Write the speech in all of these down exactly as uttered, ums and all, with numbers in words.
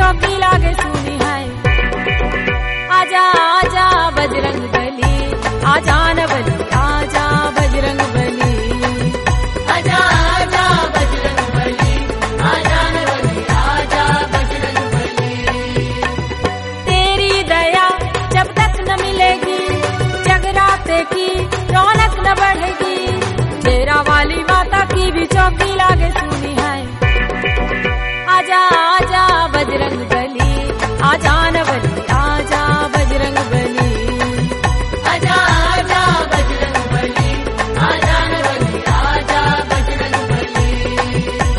चौकी लागे सुनी है। आजा आजा बजरंग बली, आजा न बली, आजा बजरंग बली। आजा आजा बजरंग बली, आजा न बली, आजा बजरंग बली। तेरी दया जब तक न मिलेगी, जगराते की रौनक न बढ़ेगी। तेरा वाली माता की भी चौकी लागे सुनी है। आजा आजा बजरंग बली, आजा न बली, आजा बजरंग बली। आजा आजा बजरंग बली, आजा न बली, आजा बजरंग बली।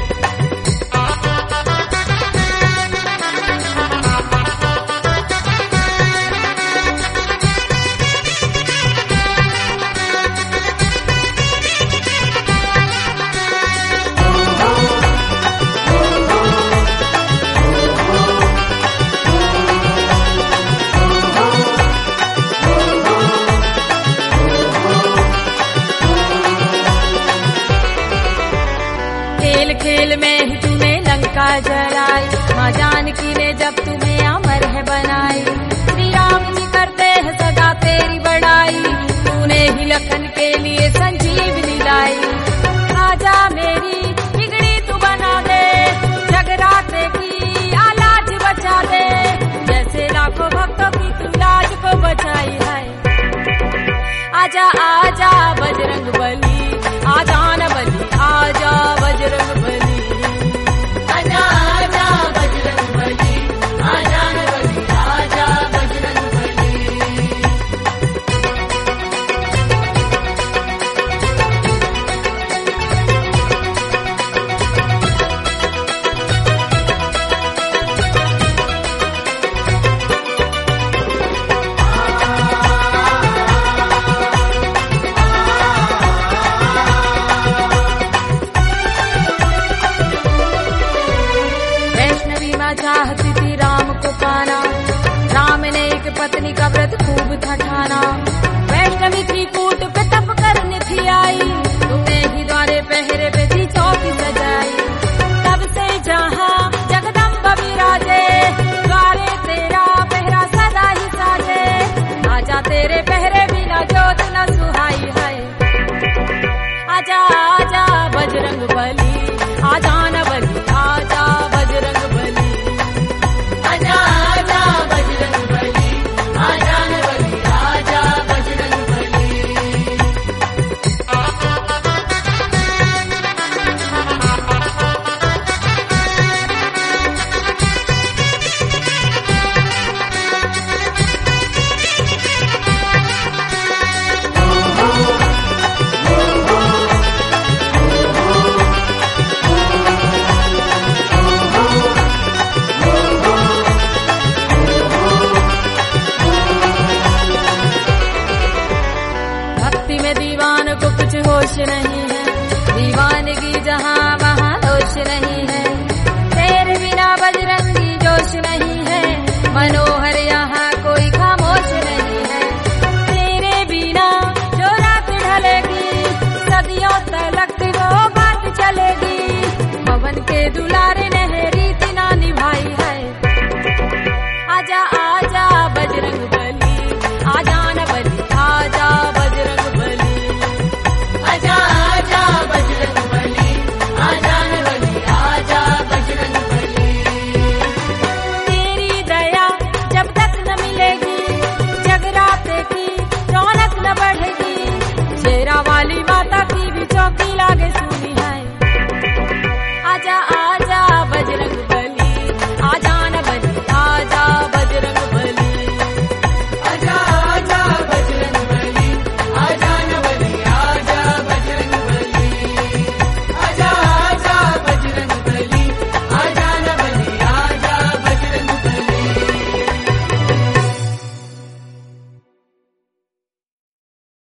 खेल खेल में ही तूने लंका जलाई, माँ जानकी ने जब तुम्हें अमर है बनाई। श्री राम जी करते हैं सदा तेरी बड़ाई, तूने ही लखन के लिए संजीवनी लाई। आजा मेरी बिगड़ी तू बना दे, जगराते की आलाज बचा दे। जैसे लाखों भक्तों की तू लाज को बचाई है। आजा आजा बजरंग बली, आजा न बली, आजा बजरंग बली। आजा आजा बजरंग बली, आजा न बली, आजा बजरंग बली। वैष्णवी माँ चाहती थी राम को पाना, राम ने एक पत्नी का व्रत खूब था ठाना। वैष्णवी